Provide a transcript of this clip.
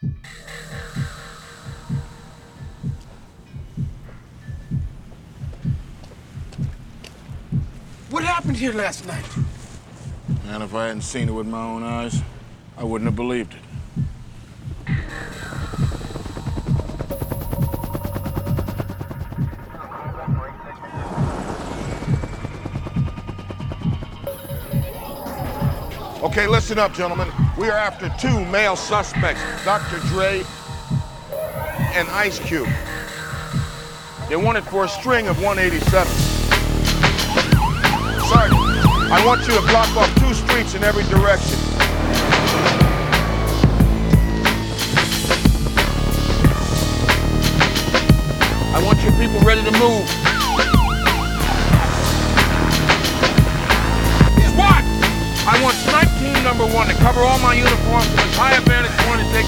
What happened here last night? And if I hadn't seen it with my own eyes, I wouldn't have believed it. Okay, listen up, gentlemen. We are after two male suspects, Dr. Dre and Ice Cube. They're wanted for a string of 187s. Sergeant, I want you to block off 2 streets in every direction. I want your people ready to move. SWAT! I want snipe team number 1 to cover all my uniforms from as high a vantage point as they